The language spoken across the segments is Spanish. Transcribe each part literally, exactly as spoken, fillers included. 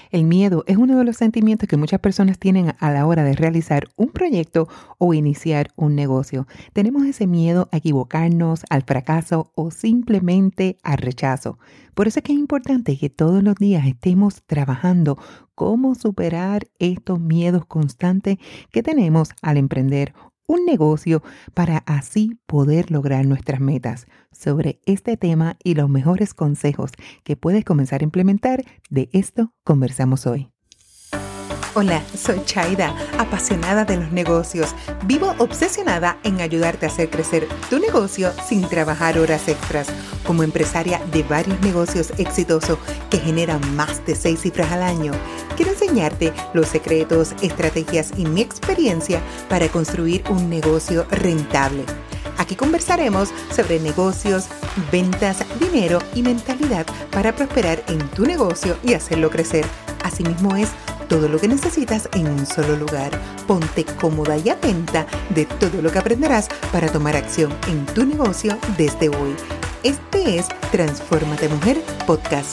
El miedo es uno de los sentimientos que muchas personas tienen a la hora de realizar un proyecto o iniciar un negocio. Tenemos ese miedo a equivocarnos, al fracaso o simplemente al rechazo. Por eso es que es importante que todos los días estemos trabajando cómo superar estos miedos constantes que tenemos al emprender un negocio para así poder lograr nuestras metas. Sobre este tema y los mejores consejos que puedes comenzar a implementar, de esto conversamos hoy. Hola, soy Chaida, apasionada de los negocios. Vivo obsesionada en ayudarte a hacer crecer tu negocio sin trabajar horas extras. Como empresaria de varios negocios exitosos que generan más de seis cifras al año, quiero enseñarte los secretos, estrategias y mi experiencia para construir un negocio rentable. Aquí conversaremos sobre negocios, ventas, dinero y mentalidad para prosperar en tu negocio y hacerlo crecer. Asimismo es todo lo que necesitas en un solo lugar. Ponte cómoda y atenta de todo lo que aprenderás para tomar acción en tu negocio desde hoy. Este es Transfórmate Mujer Podcast.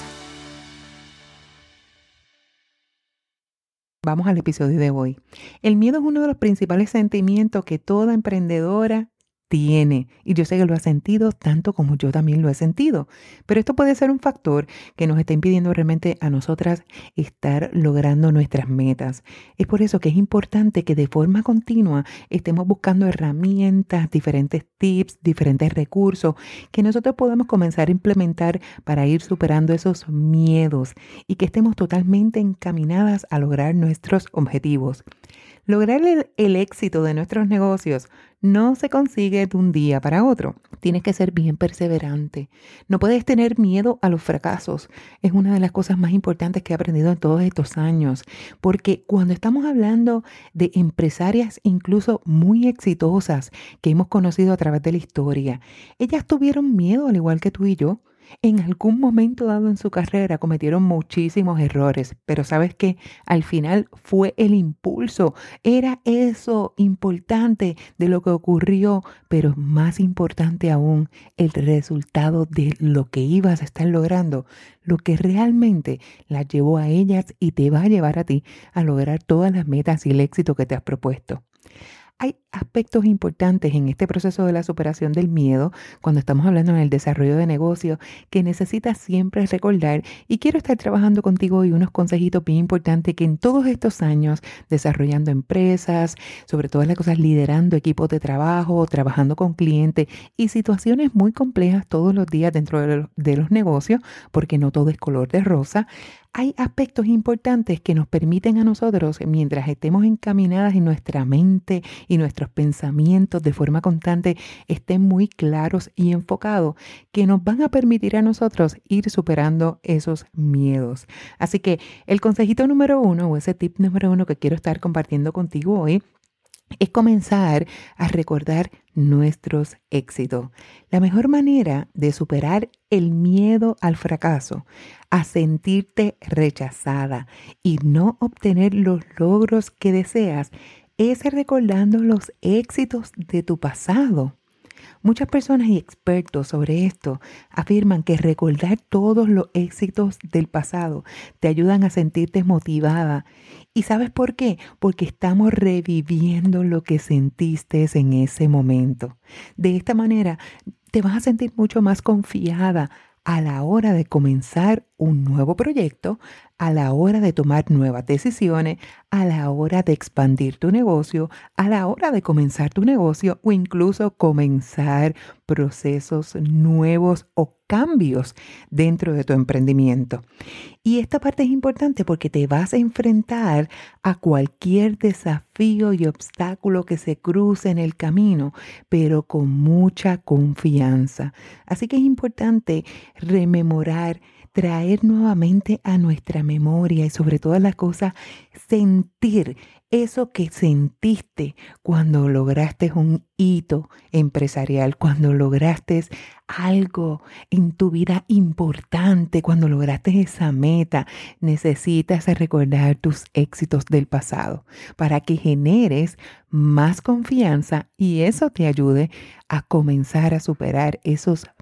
Vamos al episodio de hoy. El miedo es uno de los principales sentimientos que toda emprendedora tiene, y yo sé que lo ha sentido tanto como yo también lo he sentido, pero esto puede ser un factor que nos está impidiendo realmente a nosotras estar logrando nuestras metas. Es por eso que es importante que de forma continua estemos buscando herramientas, diferentes tips, diferentes recursos que nosotros podamos comenzar a implementar para ir superando esos miedos y que estemos totalmente encaminadas a lograr nuestros objetivos. Lograr el, el éxito de nuestros negocios no se consigue de un día para otro. Tienes que ser bien perseverante. No puedes tener miedo a los fracasos. Es una de las cosas más importantes que he aprendido en todos estos años. Porque cuando estamos hablando de empresarias incluso muy exitosas que hemos conocido a través de la historia, ellas tuvieron miedo al igual que tú y yo. En algún momento dado en su carrera cometieron muchísimos errores, pero ¿sabes qué? Al final fue el impulso, era eso importante de lo que ocurrió, pero más importante aún, el resultado de lo que ibas a estar logrando, lo que realmente las llevó a ellas y te va a llevar a ti a lograr todas las metas y el éxito que te has propuesto. Hay aspectos importantes en este proceso de la superación del miedo, cuando estamos hablando en el desarrollo de negocio, que necesitas siempre recordar, y quiero estar trabajando contigo hoy unos consejitos bien importantes que en todos estos años, desarrollando empresas, sobre todas las cosas, liderando equipos de trabajo, trabajando con clientes y situaciones muy complejas todos los días dentro de los, de los negocios, porque no todo es color de rosa. Hay aspectos importantes que nos permiten a nosotros, mientras estemos encaminadas en nuestra mente y nuestros pensamientos de forma constante, estén muy claros y enfocados, que nos van a permitir a nosotros ir superando esos miedos. Así que el consejito número uno, o ese tip número uno que quiero estar compartiendo contigo hoy, es comenzar a recordar nuestros éxitos. La mejor manera de superar el miedo al fracaso, a sentirte rechazada y no obtener los logros que deseas, es recordando los éxitos de tu pasado. Muchas personas y expertos sobre esto afirman que recordar todos los éxitos del pasado te ayudan a sentirte motivada. ¿Y sabes por qué? Porque estamos reviviendo lo que sentiste en ese momento. De esta manera te vas a sentir mucho más confiada a la hora de comenzar un nuevo proyecto, a la hora de tomar nuevas decisiones, a la hora de expandir tu negocio, a la hora de comenzar tu negocio o incluso comenzar procesos nuevos o cambios dentro de tu emprendimiento. Y esta parte es importante porque te vas a enfrentar a cualquier desafío y obstáculo que se cruce en el camino, pero con mucha confianza. Así que es importante rememorar, traer nuevamente a nuestra memoria y sobre todas las cosas, sentir eso que sentiste cuando lograste un hito empresarial, cuando lograste algo en tu vida importante, cuando lograste esa meta. Necesitas recordar tus éxitos del pasado para que generes más confianza y eso te ayude a comenzar a superar esos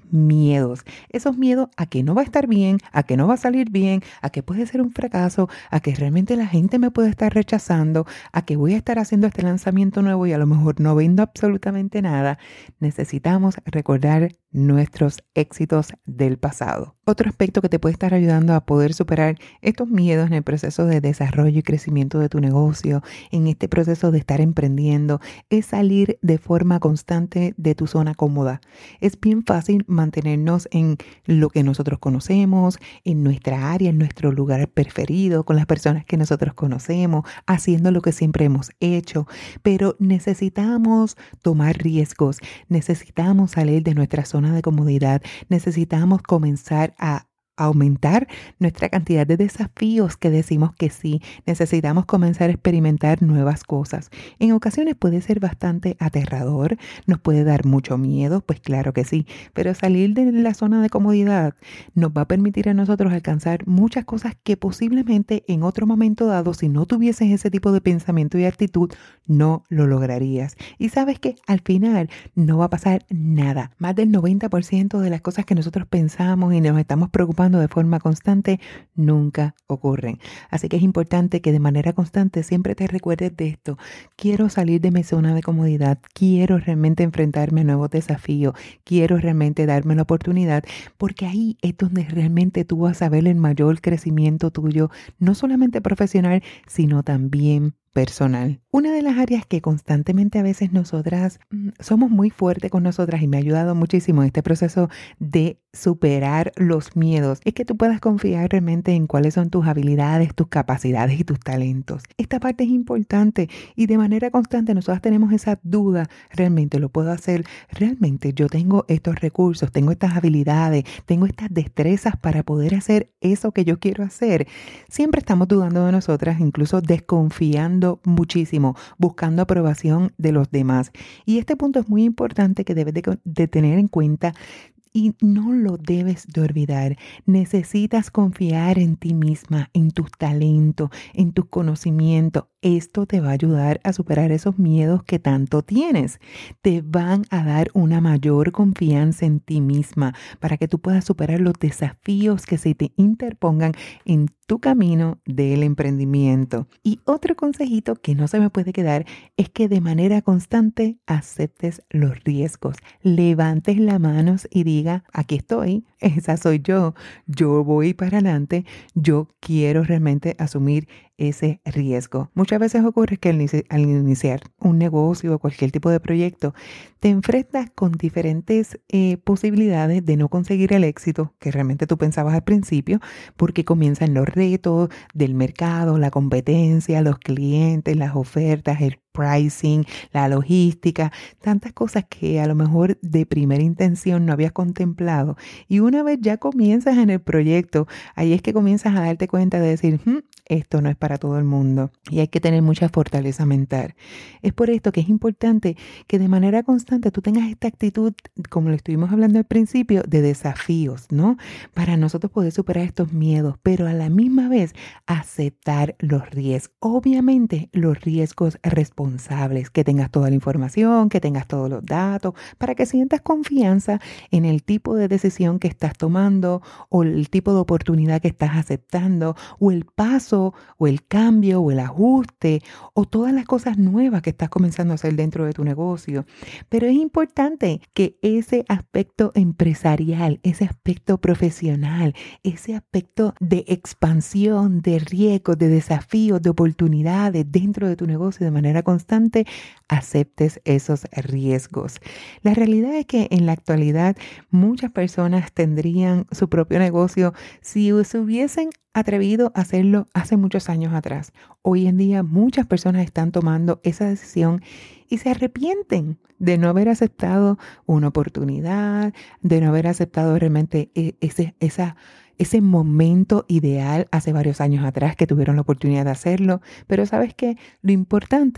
miedos. Esos miedos a que no va a estar bien, a que no va a salir bien, a que puede ser un fracaso, a que realmente la gente me puede estar rechazando, a que voy a estar haciendo este lanzamiento nuevo y a lo mejor no vendo absolutamente nada. Necesitamos recordar nuestros éxitos del pasado. Otro aspecto que te puede estar ayudando a poder superar estos miedos en el proceso de desarrollo y crecimiento de tu negocio, en este proceso de estar emprendiendo, es salir de forma constante de tu zona cómoda. Es bien fácil mantenernos en lo que nosotros conocemos, en nuestra área, en nuestro lugar preferido, con las personas que nosotros conocemos, haciendo lo que siempre hemos hecho, pero necesitamos tomar riesgos, necesitamos salir de nuestra zona de comodidad, necesitamos comenzar a aumentar nuestra cantidad de desafíos que decimos que sí, necesitamos comenzar a experimentar nuevas cosas. En ocasiones puede ser bastante aterrador, nos puede dar mucho miedo, pues claro que sí, pero salir de la zona de comodidad nos va a permitir a nosotros alcanzar muchas cosas que posiblemente en otro momento dado, si no tuvieses ese tipo de pensamiento y actitud, no lo lograrías. Y sabes que al final no va a pasar nada. Más del noventa por ciento de las cosas que nosotros pensamos y nos estamos preocupando de forma constante nunca ocurren. Así que es importante que de manera constante siempre te recuerdes de esto. Quiero salir de mi zona de comodidad, quiero realmente enfrentarme a nuevos desafíos, quiero realmente darme la oportunidad, porque ahí es donde realmente tú vas a ver el mayor crecimiento tuyo, no solamente profesional, sino también personal. Una de las áreas que constantemente a veces nosotras mm, somos muy fuertes con nosotras y me ha ayudado muchísimo en este proceso de superar los miedos es que tú puedas confiar realmente en cuáles son tus habilidades, tus capacidades y tus talentos. Esta parte es importante y de manera constante nosotras tenemos esa duda, realmente lo puedo hacer, realmente yo tengo estos recursos, tengo estas habilidades, tengo estas destrezas para poder hacer eso que yo quiero hacer. Siempre estamos dudando de nosotras, incluso desconfiando muchísimo, buscando aprobación de los demás. Y este punto es muy importante que debes de, de tener en cuenta y no lo debes de olvidar. Necesitas confiar en ti misma, en tus talentos, en tus conocimientos. Esto te va a ayudar a superar esos miedos que tanto tienes. Te van a dar una mayor confianza en ti misma para que tú puedas superar los desafíos que se te interpongan en tu camino del emprendimiento. Y otro consejito que no se me puede quedar es que de manera constante aceptes los riesgos. Levantes las manos y diga, aquí estoy, esa soy yo, yo voy para adelante, yo quiero realmente asumir ese riesgo. Muchas veces ocurre que al, inici- al iniciar un negocio o cualquier tipo de proyecto, te enfrentas con diferentes eh, posibilidades de no conseguir el éxito que realmente tú pensabas al principio, porque comienzan los retos del mercado, la competencia, los clientes, las ofertas, el pricing, la logística, tantas cosas que a lo mejor de primera intención no habías contemplado. Y una vez ya comienzas en el proyecto, ahí es que comienzas a darte cuenta de decir, hmm, esto no es para todo el mundo y hay que tener mucha fortaleza mental. Es por esto que es importante que de manera constante tú tengas esta actitud, como lo estuvimos hablando al principio, de desafíos, ¿no? Para nosotros poder superar estos miedos, pero a la misma vez aceptar los riesgos. Obviamente los riesgos responsables, que tengas toda la información, que tengas todos los datos, para que sientas confianza en el tipo de decisión que estás tomando o el tipo de oportunidad que estás aceptando o el paso o el cambio o el ajuste o todas las cosas nuevas que estás comenzando a hacer dentro de tu negocio. Pero es importante que ese aspecto empresarial, ese aspecto profesional, ese aspecto de expansión, de riesgos, de desafíos, de oportunidades dentro de tu negocio de manera constante, aceptes esos riesgos. La realidad es que en la actualidad muchas personas tendrían su propio negocio si se hubiesen atrevido a hacerlo hace muchos años atrás. Hoy en día muchas personas están tomando esa decisión y se arrepienten de no haber aceptado una oportunidad, de no haber aceptado realmente ese, esa, ese momento ideal hace varios años atrás que tuvieron la oportunidad de hacerlo. Pero ¿sabes qué? Lo importante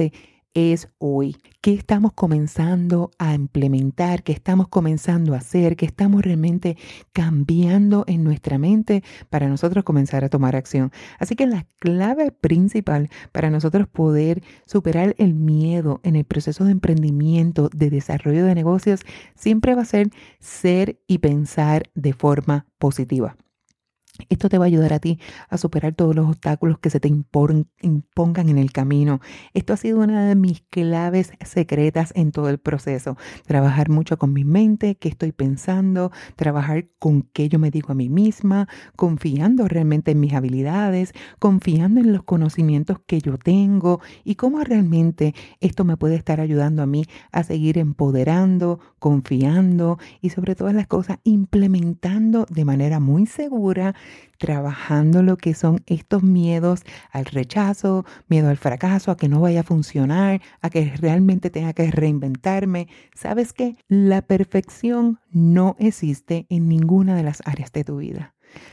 es hoy. ¿Qué estamos comenzando a implementar? ¿Qué estamos comenzando a hacer? ¿Qué estamos realmente cambiando en nuestra mente para nosotros comenzar a tomar acción? Así que la clave principal para nosotros poder superar el miedo en el proceso de emprendimiento, de desarrollo de negocios, siempre va a ser ser y pensar de forma positiva. Esto te va a ayudar a ti a superar todos los obstáculos que se te impon- impongan en el camino. Esto ha sido una de mis claves secretas en todo el proceso. Trabajar mucho con mi mente, qué estoy pensando, trabajar con qué yo me digo a mí misma, confiando realmente en mis habilidades, confiando en los conocimientos que yo tengo y cómo realmente esto me puede estar ayudando a mí a seguir empoderando, confiando y sobre todas las cosas implementando de manera muy segura, trabajando lo que son estos miedos al rechazo, miedo al fracaso, a que no vaya a funcionar, a que realmente tenga que reinventarme. ¿Sabes qué? La perfección no existe en ninguna de las áreas de tu vida.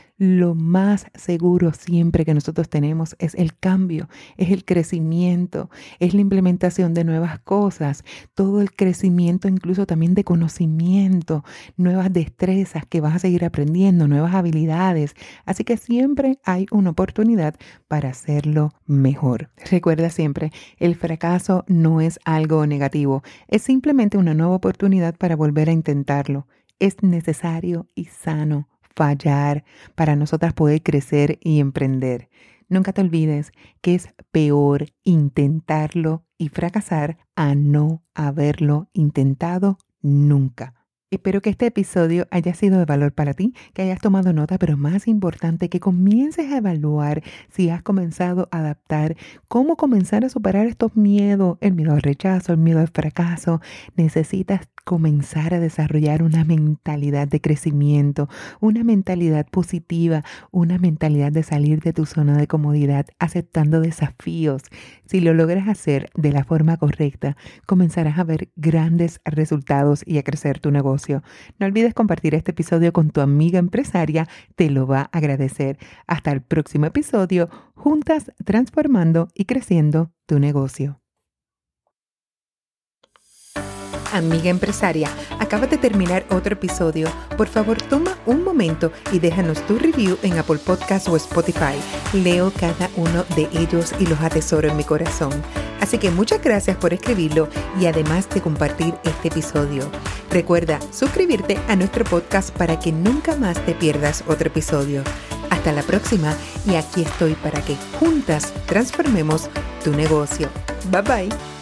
Lo más seguro siempre que nosotros tenemos es el cambio, es el crecimiento, es la implementación de nuevas cosas, todo el crecimiento incluso también de conocimiento, nuevas destrezas que vas a seguir aprendiendo, nuevas habilidades. Así que siempre hay una oportunidad para hacerlo mejor. Recuerda siempre, el fracaso no es algo negativo, es simplemente una nueva oportunidad para volver a intentarlo. Es necesario y sano fallar para nosotras poder crecer y emprender. Nunca te olvides que es peor intentarlo y fracasar a no haberlo intentado nunca. Espero que este episodio haya sido de valor para ti, que hayas tomado nota, pero más importante, que comiences a evaluar si has comenzado a adaptar cómo comenzar a superar estos miedos, el miedo al rechazo, el miedo al fracaso. Necesitas comenzar a desarrollar una mentalidad de crecimiento, una mentalidad positiva, una mentalidad de salir de tu zona de comodidad, aceptando desafíos. Si lo logras hacer de la forma correcta, comenzarás a ver grandes resultados y a crecer tu negocio. No olvides compartir este episodio con tu amiga empresaria, te lo va a agradecer. Hasta el próximo episodio, juntas transformando y creciendo tu negocio. Amiga empresaria, acabas de terminar otro episodio. Por favor, toma un momento y déjanos tu review en Apple Podcasts o Spotify. Leo cada uno de ellos y los atesoro en mi corazón. Así que muchas gracias por escribirlo y además de compartir este episodio. Recuerda suscribirte a nuestro podcast para que nunca más te pierdas otro episodio. Hasta la próxima y aquí estoy para que juntas transformemos tu negocio. Bye bye.